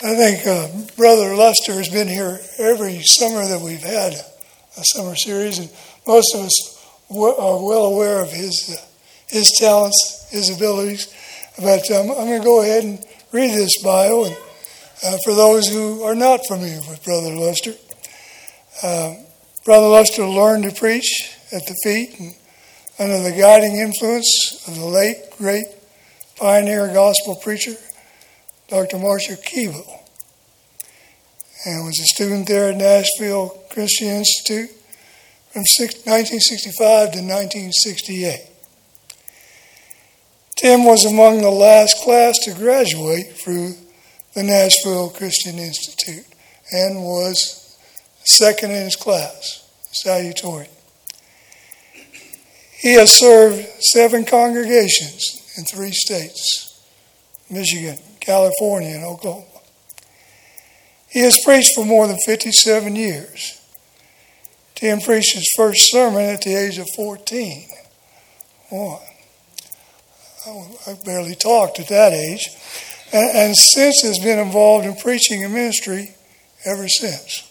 I think Brother Lester has been here every summer that we've had a summer series, and most of us are well aware of his talents, his abilities. But I'm going to go ahead and read this bio, and for those who are not familiar with Brother Lester. Brother Lester learned to preach at the feet and under the guiding influence of the late, great pioneer gospel preacher, Dr. Marshall Keeble, and was a student there at Nashville Christian Institute from 1965 to 1968. Tim was among the last class to graduate through the Nashville Christian Institute and was second in his class, salutatorian. He has served 7 congregations in 3 states, Michigan, California, and Oklahoma. He has preached for more than 57 years. Tim preached his first sermon at the age of 14. Boy, I barely talked at that age, and since has been involved in preaching and ministry ever since.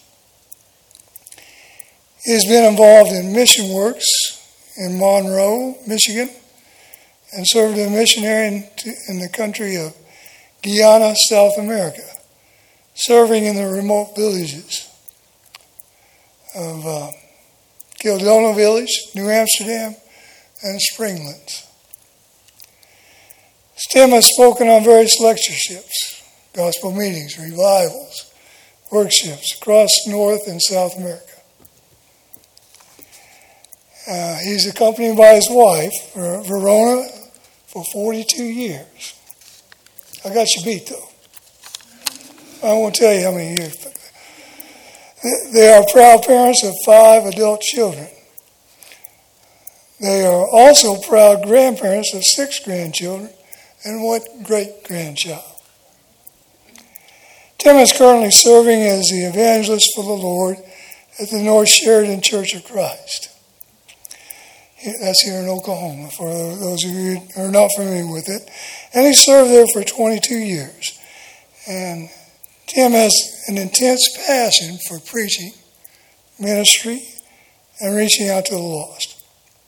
He has been involved in mission works in Monroe, Michigan, and served as a missionary in the country of Guyana, South America, serving in the remote villages of Kildona Village, New Amsterdam, and Springlands. Tim has spoken on various lectureships, gospel meetings, revivals, workshops across North and South America. He's accompanied by his wife, Verona, for 42 years. I got you beat, though. I won't tell you how many years. They are proud parents of 5 adult children. They are also proud grandparents of 6 grandchildren and 1 great-grandchild. Tim is currently serving as the evangelist for the Lord at the North Sheridan Church of Christ. That's here in Oklahoma, for those of you who are not familiar with it. And he served there for 22 years. And Tim has an intense passion for preaching, ministry, and reaching out to the lost.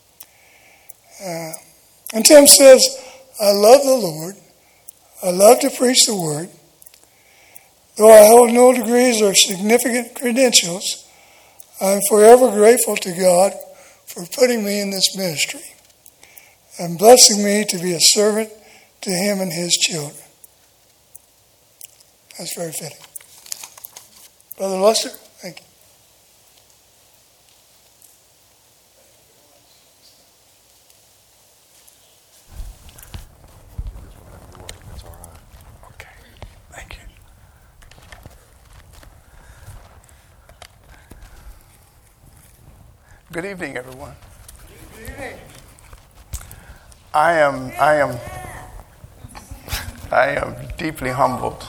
And Tim says, I love the Lord. I love to preach the word. Though I hold no degrees or significant credentials, I'm forever grateful to God for putting me in this ministry and blessing me to be a servant to him and his children. That's very fitting. Brother Lester, thank you. That's all right. Okay. Thank you. Good evening, everyone. Good evening. I am deeply humbled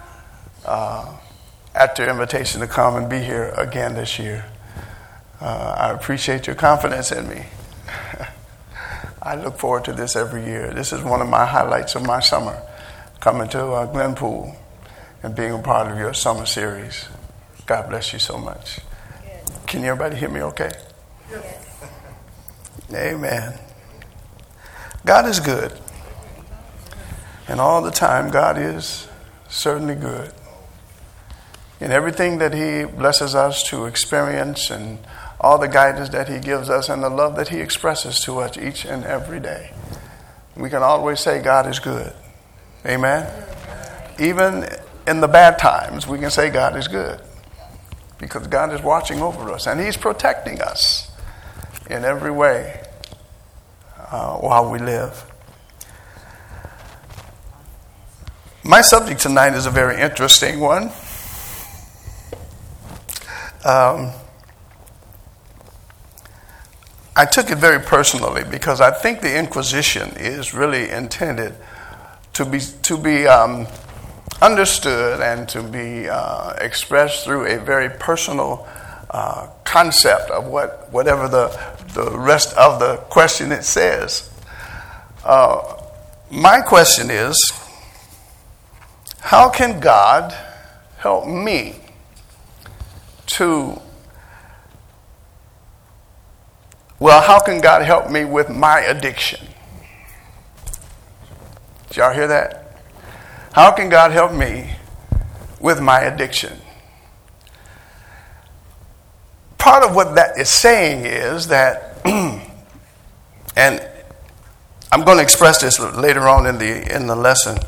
at your invitation to come and be here again this year. I appreciate your confidence in me. I look forward to this every year. This is one of my highlights of my summer, coming to Glenpool and being a part of your summer series. God bless you so much. Can everybody hear me okay? Yes. Amen. God is good. And all the time, God is certainly good. In everything that he blesses us to experience and all the guidance that he gives us and the love that he expresses to us each and every day, we can always say God is good. Amen? Even in the bad times, we can say God is good because God is watching over us and he's protecting us in every way while we live. My subject tonight is a very interesting one. I took it very personally because I think the Inquisition is really intended to be understood and to be expressed through a very personal concept of whatever the rest of the question it says. My question is, how can God help me to, well, how can God help me with my addiction? Did y'all hear that? How can God help me with my addiction? Part of what that is saying is that, and I'm going to express this later on in the lesson.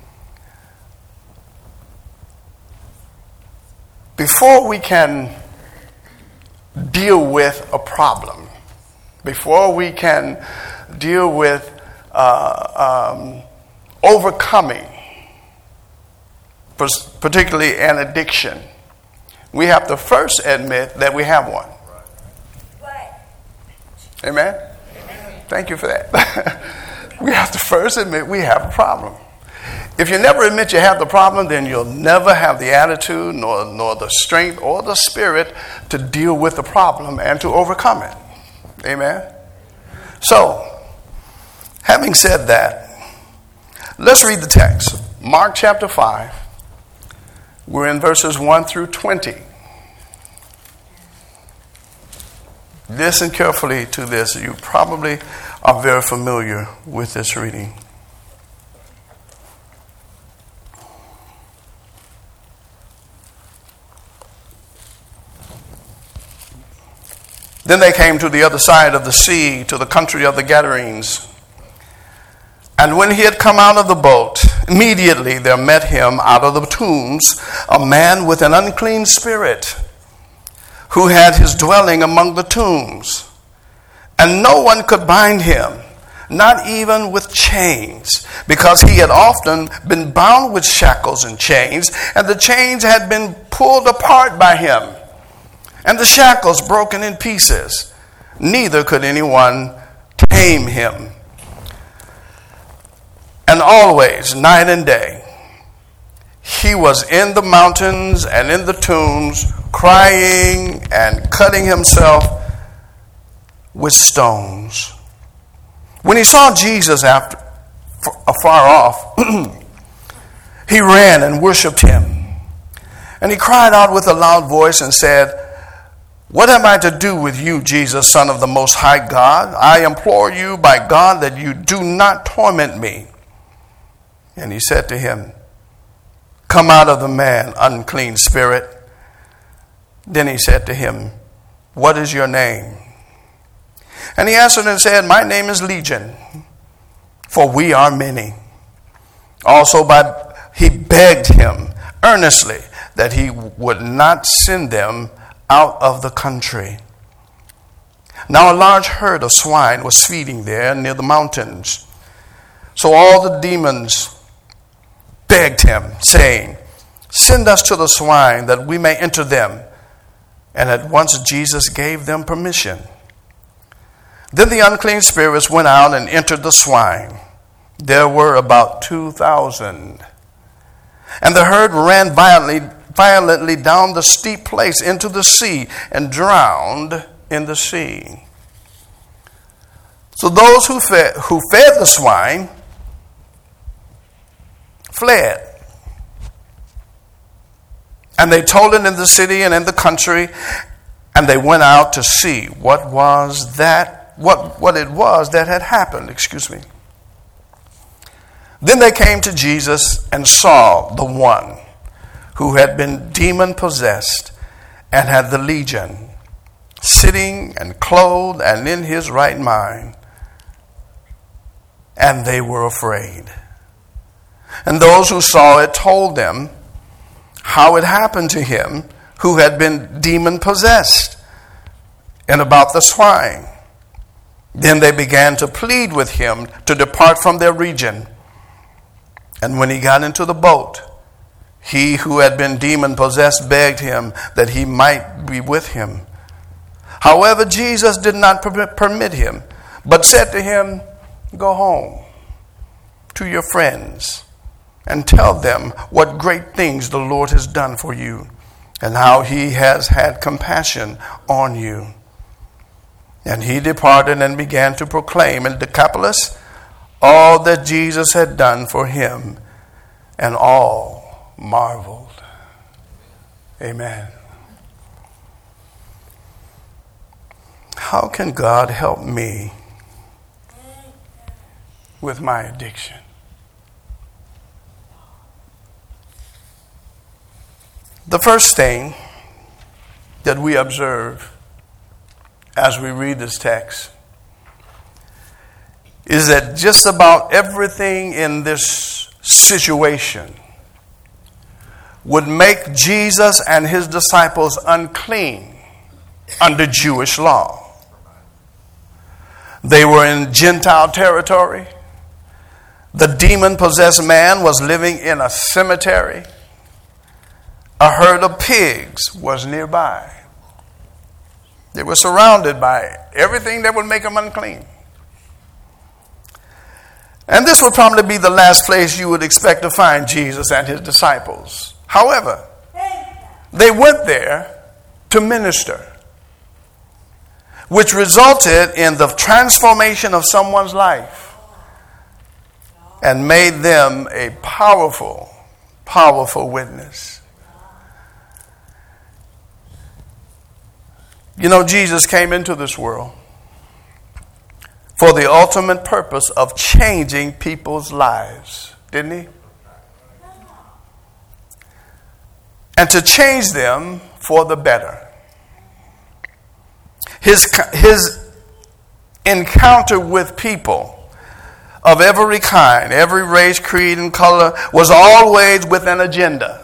Before we can deal with a problem, before we can deal with overcoming, particularly an addiction, we have to first admit that we have one. Amen? Thank you for that. We have to first admit we have a problem. If you never admit you have the problem, then you'll never have the attitude, nor the strength or the spirit to deal with the problem and to overcome it. Amen? So, having said that, let's read the text. Mark chapter 5. We're in verses 1 through 20. Listen carefully to this. You probably are very familiar with this reading. Then they came to the other side of the sea, to the country of the Gadarenes. And when he had come out of the boat, immediately there met him out of the tombs a man with an unclean spirit, who had his dwelling among the tombs. And no one could bind him, not even with chains, because he had often been bound with shackles and chains, and the chains had been pulled apart by him, and the shackles broken in pieces. Neither could anyone tame him. And always, night and day, he was in the mountains and in the tombs, crying and cutting himself with stones. When he saw Jesus afar off, he ran and worshipped him. And he cried out with a loud voice and said, "What am I to do with you, Jesus, Son of the Most High God? I implore you by God that you do not torment me." And he said to him, "Come out of the man, unclean spirit." Then he said to him, "What is your name?" And he answered and said, "My name is Legion, for we are many." Also he begged him earnestly that he would not send them out of the country. Now a large herd of swine was feeding there near the mountains. So all the demons begged him, saying, "Send us to the swine that we may enter them." And at once Jesus gave them permission. Then the unclean spirits went out and entered the swine. There were about 2,000. And the herd ran violently down the steep place into the sea and drowned in the sea. So those who fed the swine fled. And they told it in the city and in the country, and they went out to see what it was that had happened. Then they came to Jesus and saw the one who had been demon possessed and had the legion, sitting and clothed and in his right mind. And they were afraid. And those who saw it told them how it happened to him who had been demon possessed, and about the swine. Then they began to plead with him to depart from their region. And when he got into the boat, he who had been demon possessed begged him that he might be with him. However, Jesus did not permit him, but said to him, "Go home to your friends and tell them what great things the Lord has done for you, and how he has had compassion on you." And he departed and began to proclaim in Decapolis all that Jesus had done for him, and all marveled. Amen. How can God help me with my addiction? The first thing that we observe as we read this text is that just about everything in this situation would make Jesus and his disciples unclean under Jewish law. They were in Gentile territory. The demon-possessed man was living in a cemetery. A herd of pigs was nearby. They were surrounded by everything that would make them unclean. And this would probably be the last place you would expect to find Jesus and his disciples. However, they went there to minister, which resulted in the transformation of someone's life and made them a powerful, powerful witness. You know, Jesus came into this world for the ultimate purpose of changing people's lives, didn't he? And to change them for the better. His encounter with people of every kind, every race, creed, and color was always with an agenda.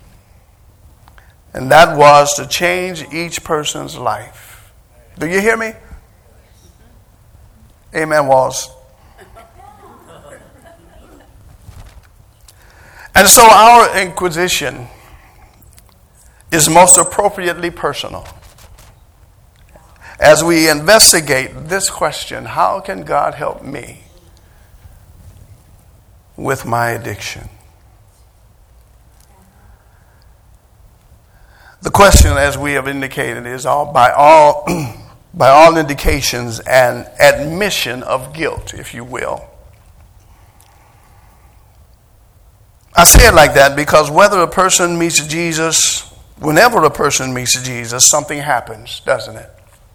And that was to change each person's life. Do you hear me? Amen, Walls. And so our inquisition is most appropriately personal. As we investigate this question, how can God help me with my addiction? The question, as we have indicated, is by all indications an admission of guilt, if you will. I say it like that because whenever a person meets Jesus, something happens, doesn't it?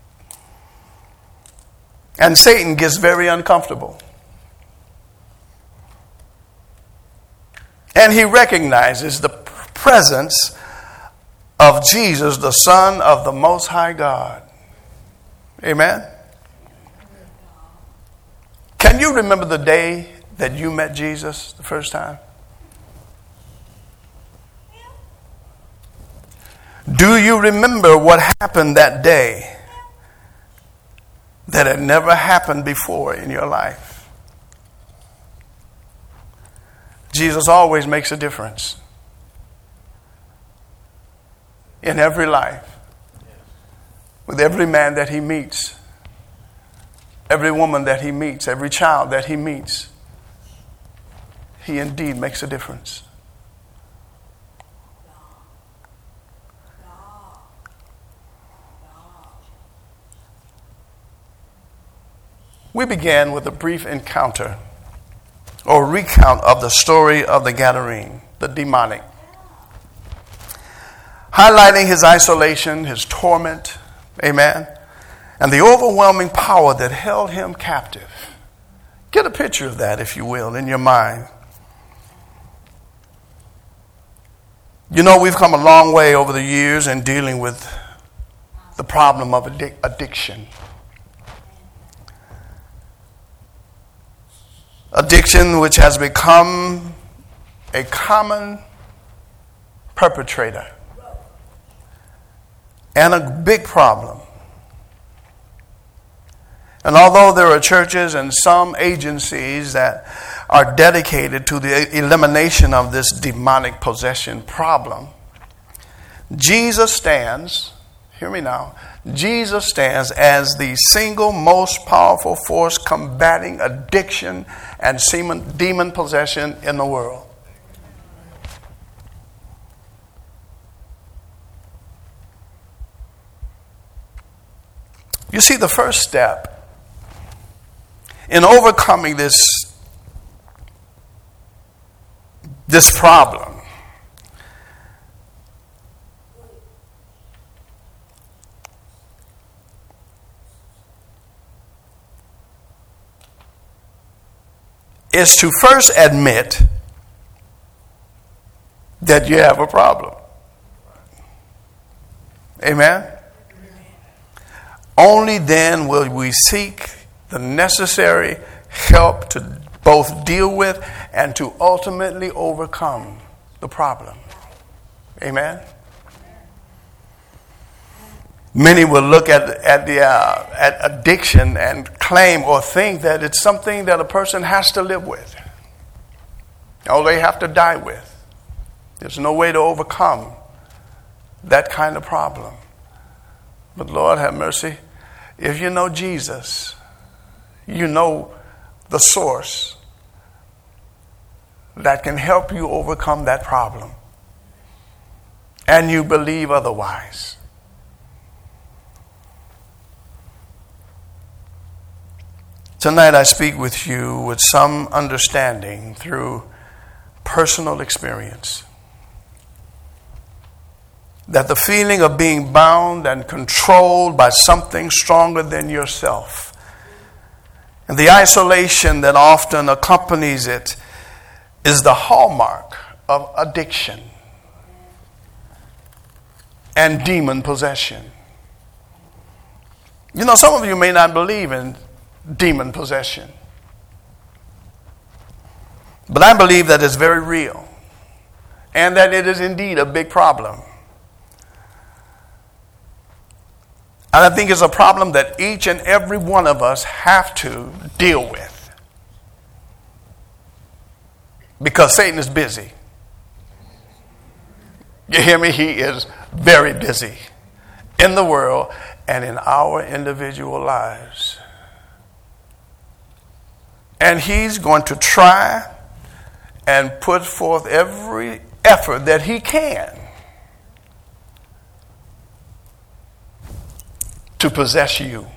And Satan gets very uncomfortable. And he recognizes the presence of Jesus, the Son of the Most High God. Amen? Can you remember the day that you met Jesus the first time? Do you remember what happened that day that had never happened before in your life? Jesus always makes a difference in every life, with every man that he meets, every woman that he meets, every child that he meets. He indeed makes a difference. We began with a brief encounter or recount of the story of the Gadarene, the demonic, highlighting his isolation, his torment, amen, and the overwhelming power that held him captive. Get a picture of that, if you will, in your mind. You know, we've come a long way over the years in dealing with the problem of addiction. Addiction, which has become a common perpetrator and a big problem. And although there are churches and some agencies that are dedicated to the elimination of this demonic possession problem, Jesus stands, hear me now, Jesus stands as the single most powerful force combating addiction and demon possession in the world. You see, the first step in overcoming this is to first admit that you have a problem. Amen? Only then will we seek the necessary help to both deal with and to ultimately overcome the problem. Amen? Many will look at addiction and claim or think that it's something that a person has to live with, or they have to die with. There's no way to overcome that kind of problem. But Lord have mercy, if you know Jesus, you know the source that can help you overcome that problem, and you believe otherwise. Tonight I speak with you with some understanding through personal experience that the feeling of being bound and controlled by something stronger than yourself and the isolation that often accompanies it is the hallmark of addiction and demon possession. You know, some of you may not believe in demon possession, but I believe that it's very real and that it is indeed a big problem. And I think it's a problem that each and every one of us have to deal with, because Satan is busy. You hear me? He is very busy in the world and in our individual lives. And he's going to try and put forth every effort that he can to possess you.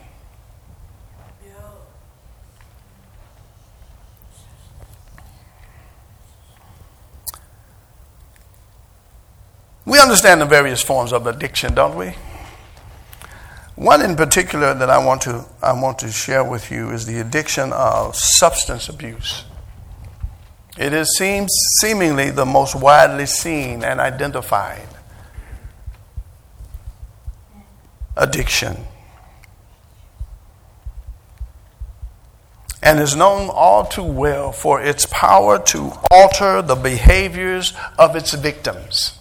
We understand the various forms of addiction, don't we? One in particular that I want to share with you is the addiction of substance abuse. It is seemingly the most widely seen and identified addiction, and is known all too well for its power to alter the behaviors of its victims.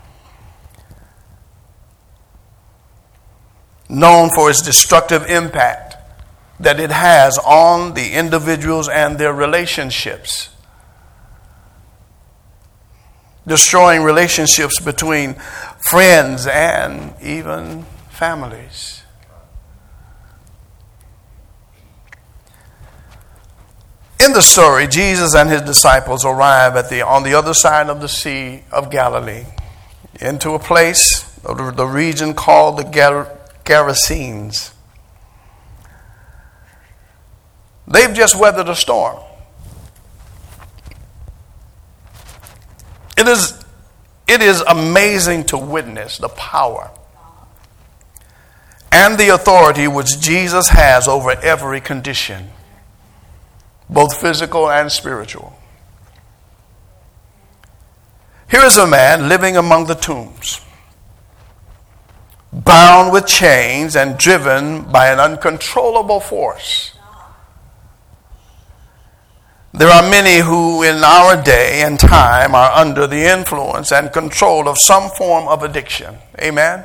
Known for its destructive impact that it has on the individuals and their relationships, destroying relationships between friends and even families. In the story, Jesus and his disciples arrive on the other side of the Sea of Galilee, into a place, the region called the Gerasenes. They've just weathered a storm. It is amazing to witness the power and the authority which Jesus has over every condition, both physical and spiritual. Here is a man living among the tombs, bound with chains and driven by an uncontrollable force. There are many who in our day and time are under the influence and control of some form of addiction. Amen?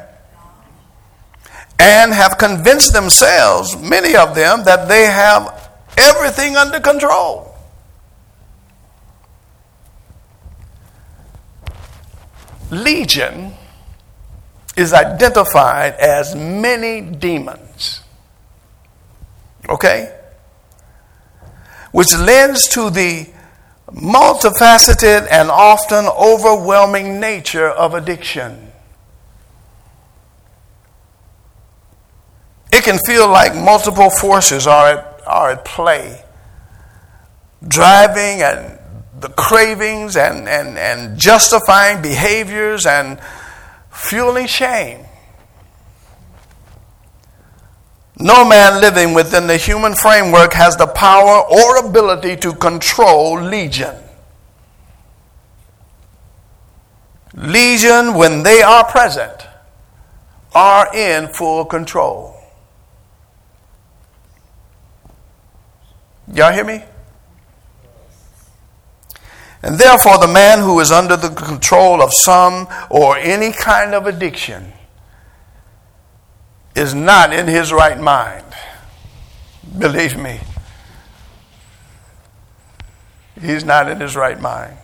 And have convinced themselves, many of them, that they have everything under control. Legion is identified as many demons. Okay? Which lends to the multifaceted and often overwhelming nature of addiction. It can feel like multiple forces are at play, driving and the cravings and justifying behaviors and fueling shame. No man living within the human framework has the power or ability to control legion. Legion, when they are present, are in full control. Y'all hear me? And therefore, the man who is under the control of some or any kind of addiction is not in his right mind. Believe me. He's not in his right mind.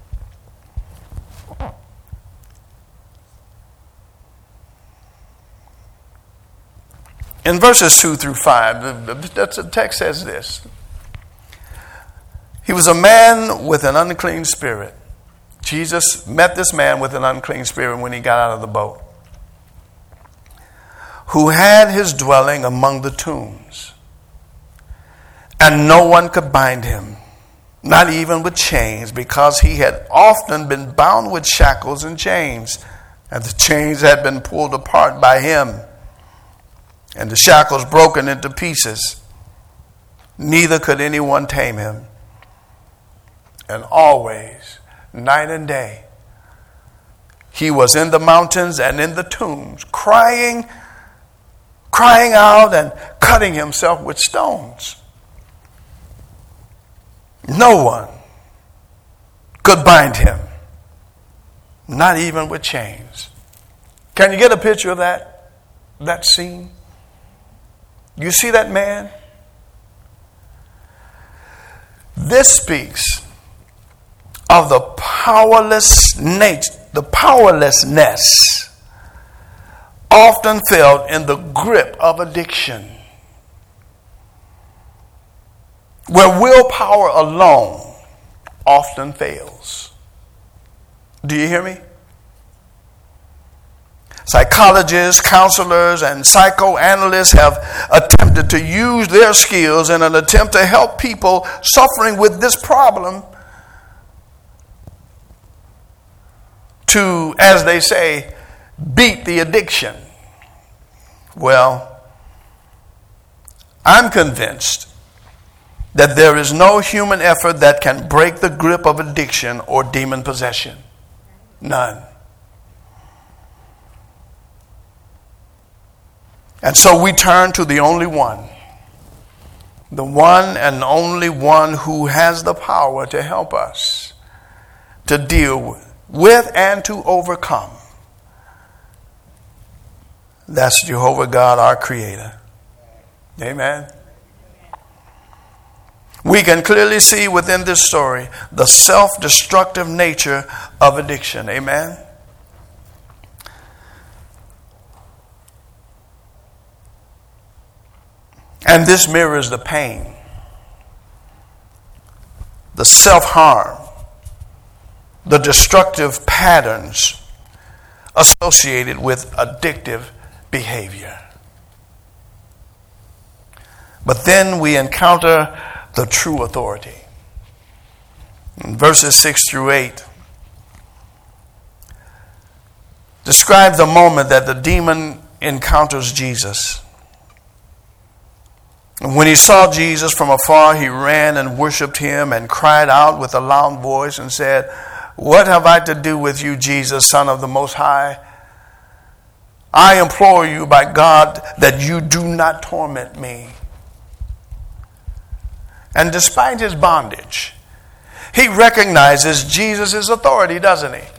In verses 2 through 5, the text says this. He was a man with an unclean spirit. Jesus met this man with an unclean spirit when he got out of the boat, who had his dwelling among the tombs. And no one could bind him, not even with chains, because he had often been bound with shackles and chains, and the chains had been pulled apart by him, and the shackles broken into pieces. Neither could anyone tame him. And always, night and day, he was in the mountains and in the tombs, crying out and cutting himself with stones. No one could bind him, not even with chains. Can you get a picture of that scene? You see that man? This speaks of the powerlessness often felt in the grip of addiction, where willpower alone often fails. Do you hear me? Psychologists, counselors, and psychoanalysts have attempted to use their skills in an attempt to help people suffering with this problem to, as they say, beat the addiction. Well, I'm convinced that there is no human effort that can break the grip of addiction or demon possession. None. And so we turn to the only one, the one and only one who has the power to help us to deal with and to overcome. That's Jehovah God, our Creator. Amen. We can clearly see within this story the self-destructive nature of addiction. Amen. And this mirrors the pain, the self-harm, the destructive patterns associated with addictive behavior. But then we encounter the true authority. In verses 6 through 8, describe the moment that the demon encounters Jesus. And when he saw Jesus from afar, he ran and worshiped him and cried out with a loud voice and said, "What have I to do with you, Jesus, Son of the Most High? I implore you by God that you do not torment me." And despite his bondage, he recognizes Jesus' authority, doesn't he?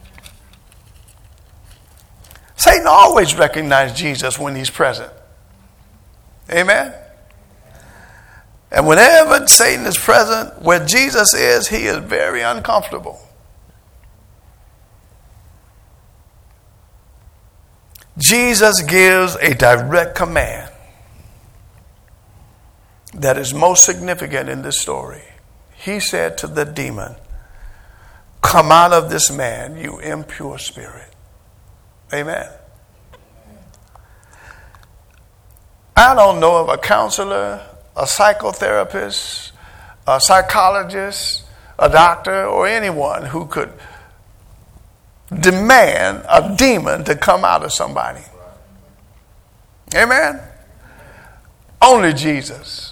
Satan always recognizes Jesus when he's present. Amen? And whenever Satan is present, where Jesus is, he is very uncomfortable. Jesus gives a direct command that is most significant in this story. He said to the demon, "Come out of this man, you impure spirit." Amen. I don't know of a counselor, a psychotherapist, a psychologist, a doctor, or anyone who could demand a demon to come out of somebody. Amen? Only Jesus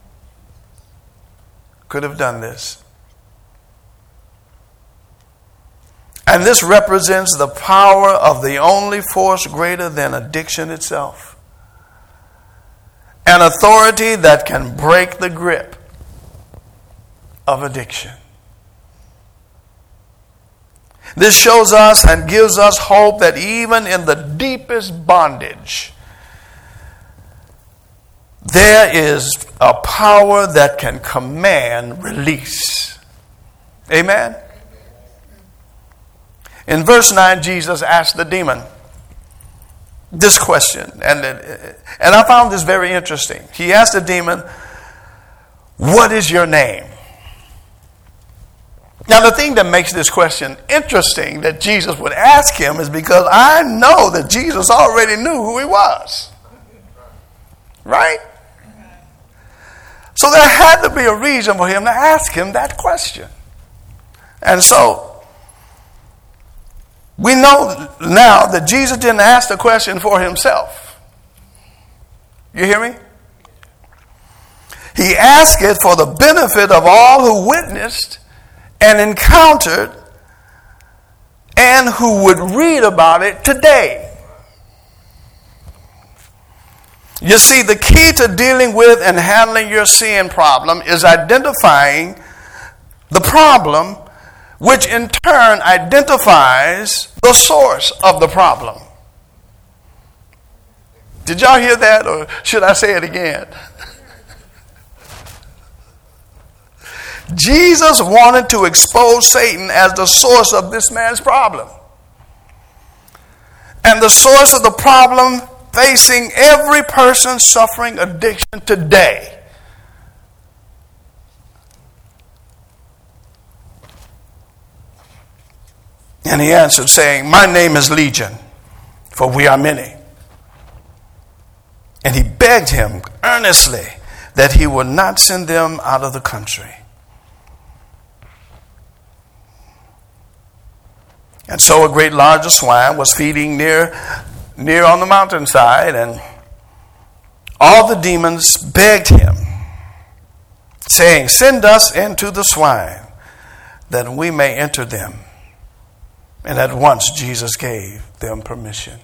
could have done this. And this represents the power of the only force greater than addiction itself. An authority that can break the grip of addiction. This shows us and gives us hope that even in the deepest bondage, there is a power that can command release. Amen? In verse 9, Jesus asked the demon this question. And I found this very interesting. He asked the demon, "What is your name?" Now, the thing that makes this question interesting that Jesus would ask him is because I know that Jesus already knew who he was. Right? So there had to be a reason for him to ask him that question. And so we know now that Jesus didn't ask the question for himself. You hear me? He asked it for the benefit of all who witnessed and encountered and who would read about it today. You see, the key to dealing with and handling your sin problem is identifying the problem, which in turn identifies the source of the problem. Did y'all hear that, or should I say it again? Jesus wanted to expose Satan as the source of this man's problem. And the source of the problem facing every person suffering addiction today. And he answered, saying, "My name is Legion, for we are many." And he begged him earnestly that he would not send them out of the country. And so a great large of swine was feeding near on the mountainside, and all the demons begged him, saying, "Send us into the swine, that we may enter them." And at once Jesus gave them permission.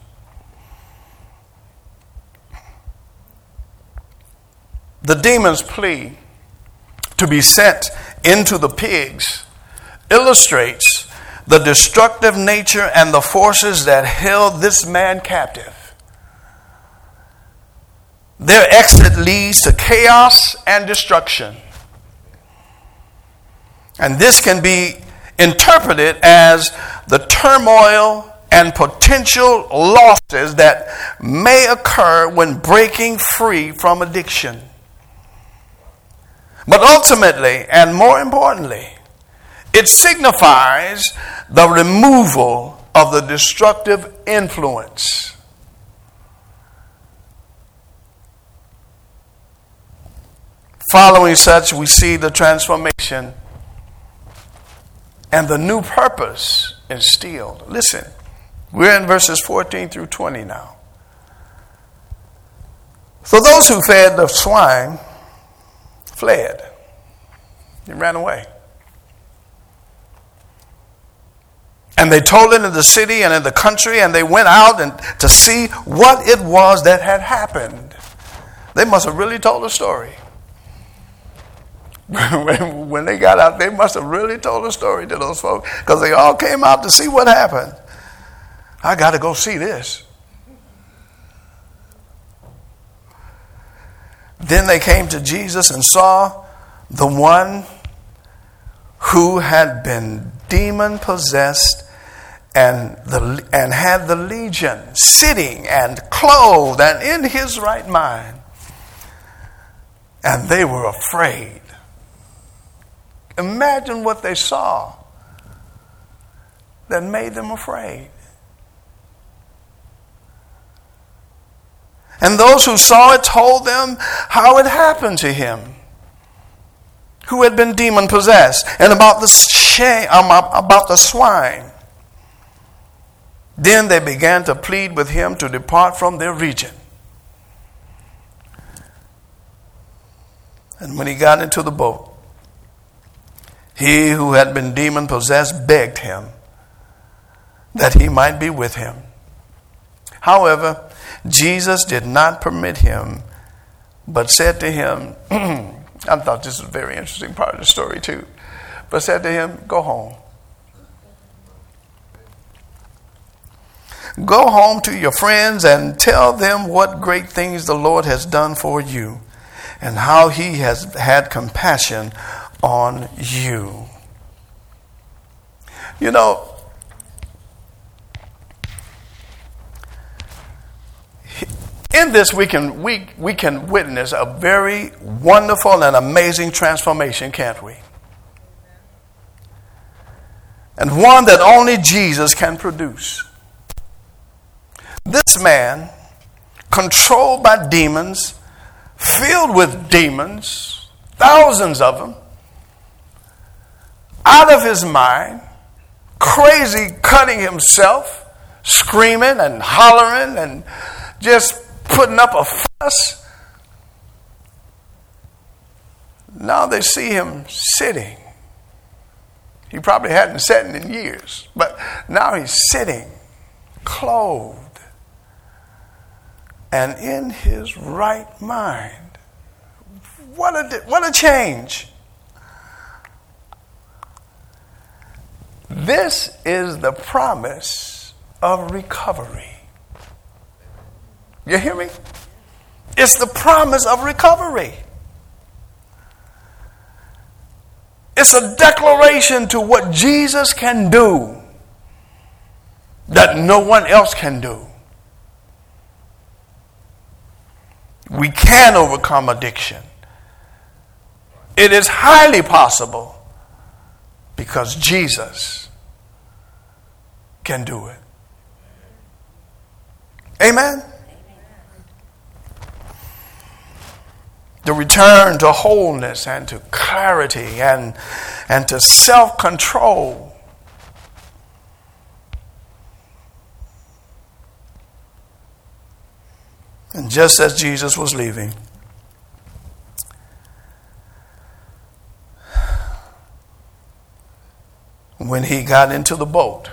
The demon's plea to be sent into the pigs illustrates the destructive nature and the forces that held this man captive. Their exit leads to chaos and destruction. And this can be interpreted as the turmoil and potential losses that may occur when breaking free from addiction. But ultimately, and more importantly, it signifies the removal of the destructive influence. Following such, we see the transformation and the new purpose instilled. Listen, we're in verses 14 through 20 now. So those who fed the swine fled. They ran away. And they told it in the city and in the country, and they went out and to see what it was that had happened. They must have really told a story. When they got out, they must have really told a story to those folks, because they all came out to see what happened. I got to go see this. Then they came to Jesus and saw the one who had been demon possessed and had the legion, sitting and clothed and in his right mind. And they were afraid. Imagine what they saw that made them afraid. And those who saw it told them how it happened to him, who had been demon possessed, and about the swine. Then they began to plead with him to depart from their region. And when he got into the boat, he who had been demon possessed begged him that he might be with him. However, Jesus did not permit him, but said to him, I thought this was a very interesting part of the story too, but said to him, go home. Go home to your friends and tell them what great things the Lord has done for you and how he has had compassion on you. You know, in this we can witness a very wonderful and amazing transformation, can't we? And one that only Jesus can produce. This man, controlled by demons, filled with demons, thousands of them, out of his mind, crazy, cutting himself, screaming and hollering and just putting up a fuss. Now they see him sitting. He probably hadn't sat in years, but now he's sitting, clothed, and in his right mind. What a change. This is the promise of recovery. You hear me? It's the promise of recovery. It's a declaration to what Jesus can do that no one else can do. We can overcome addiction. It is highly possible because Jesus can do it. Amen? The return to wholeness and to clarity and to self-control. And just as Jesus was leaving, when he got into the boat,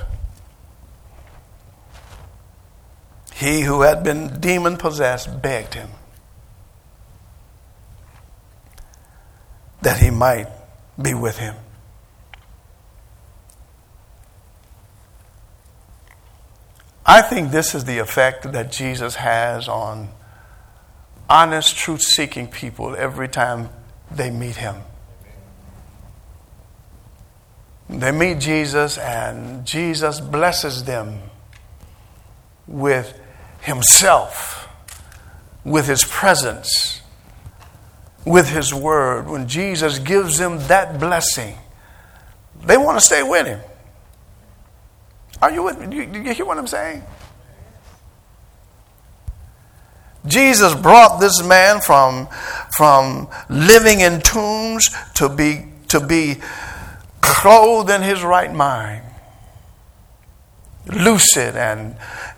he who had been demon-possessed begged him that he might be with him. I think this is the effect that Jesus has on honest, truth-seeking people every time they meet him. They meet Jesus and Jesus blesses them with himself, with his presence, with his word. When Jesus gives them that blessing, they want to stay with him. Are you with me? Do you hear what I'm saying? Jesus brought this man from living in tombs to be clothed in his right mind, lucid and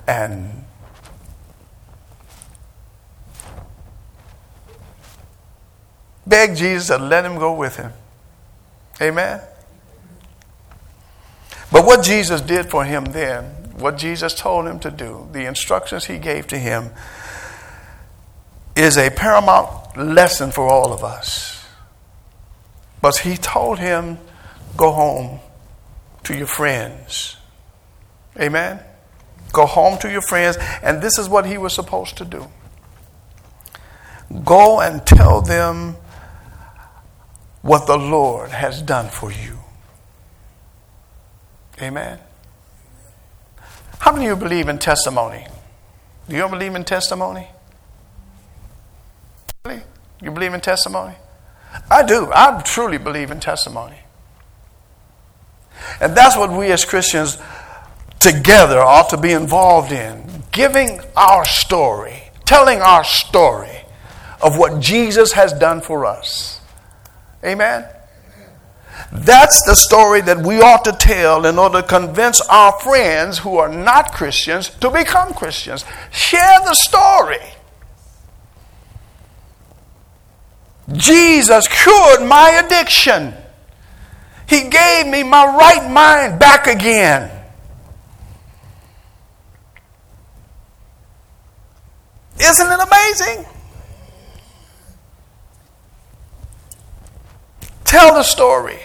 begged Jesus to let him go with him. Amen. But what Jesus did for him then, what Jesus told him to do, the instructions he gave to him, is a paramount lesson for all of us. But he told him, go home to your friends. Amen? Go home to your friends. And this is what he was supposed to do. Go and tell them what the Lord has done for you. Amen. How many of you believe in testimony? Do you believe in testimony? Really? You believe in testimony? I do. I truly believe in testimony. And that's what we as Christians together ought to be involved in. Giving our story, telling our story of what Jesus has done for us. Amen? That's the story that we ought to tell in order to convince our friends who are not Christians to become Christians. Share the story. Jesus cured my addiction. He gave me my right mind back again. Isn't it amazing? Tell the story.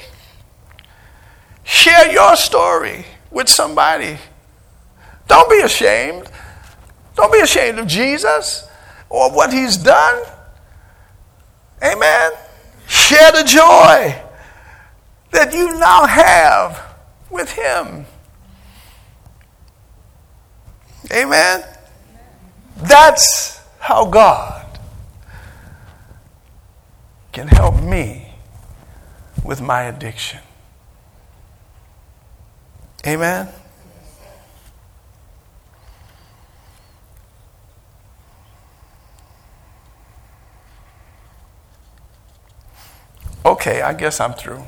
Share your story with somebody. Don't be ashamed. Don't be ashamed of Jesus or what he's done. Amen. Share the joy that you now have with him. Amen. That's how God can help me with my addiction. Amen. Okay, I guess I'm through.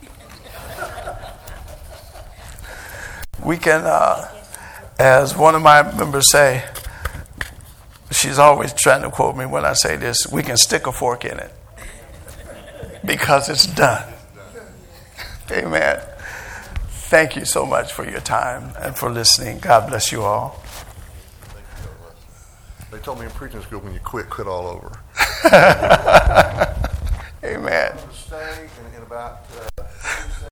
We can, as one of my members say, she's always trying to quote me when I say this, we can stick a fork in it because it's done. Amen. Thank you so much for your time and for listening. God bless you all. Thank you so much. They told me in preaching school, when you quit all over. Amen. Stay in about